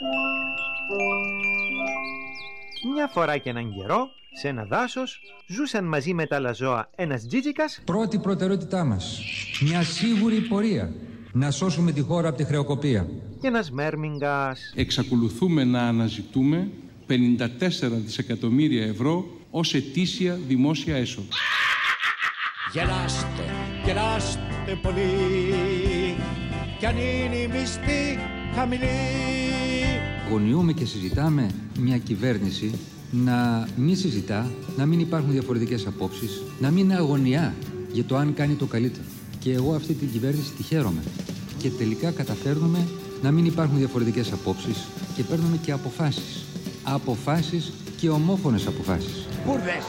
Μια φορά και έναν καιρό, σε ένα δάσος, ζούσαν μαζί με τα άλλα ζώα ένας τζίτζικας. Πρώτη προτεραιότητά μας, μια σίγουρη πορεία, να σώσουμε τη χώρα από τη χρεοκοπία. Και ένας μέρμιγγας. Εξακολουθούμε να αναζητούμε 54 δισεκατομμύρια ευρώ ως ετήσια δημόσια έσοδα. Γελάστε, γελάστε πολύ, κι αν είναι η μισθή χαμηλή. Αγωνιούμε και συζητάμε μια κυβέρνηση να μην συζητά, να μην υπάρχουν διαφορετικές απόψεις, να μην αγωνιά για το αν κάνει το καλύτερο. Και εγώ αυτή την κυβέρνηση τη χαίρομαι. Και τελικά καταφέρνουμε να μην υπάρχουν διαφορετικές απόψεις και παίρνουμε και αποφάσεις. Αποφάσεις και ομόφωνες αποφάσεις. Μπούρδες!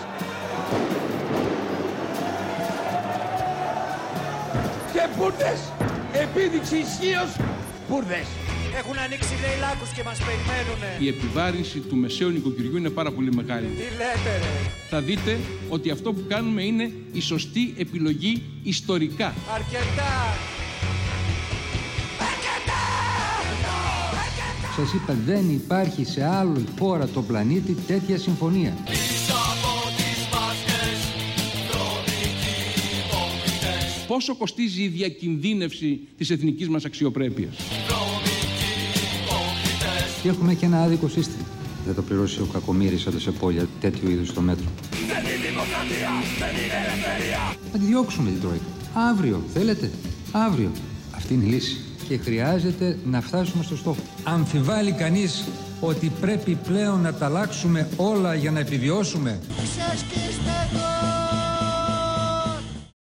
Και μπούρδες! Επίδειξη ισχύως! Μπούρδες! Έχουν ανοίξει λέει λάκκους και μας περιμένουνε. Η επιβάρυνση του μεσαίου νοικοκυριού είναι πάρα πολύ μεγάλη. Τι λέτε ρε? Θα δείτε ότι αυτό που κάνουμε είναι η σωστή επιλογή ιστορικά. Αρκετά! Σας είπα, δεν υπάρχει σε άλλη χώρα τον πλανήτη τέτοια συμφωνία. Πόσο κοστίζει η διακινδύνευση της εθνικής μας αξιοπρέπειας? Και έχουμε και ένα άδικο σύστημα. Δεν το πληρώσει ο κακομοίρης σε πόλια τέτοιου είδους το μέτρο. Δεν είναι δημοκρατία, δεν είναι ελευθερία. Θα τη διώξουμε την Τρόικα. Αύριο, θέλετε. Αύριο. Αυτή είναι η λύση. Και χρειάζεται να φτάσουμε στο στόχο. Αμφιβάλλει κανείς ότι πρέπει πλέον να τα αλλάξουμε όλα για να επιβιώσουμε? Είσαι σκιστεγό.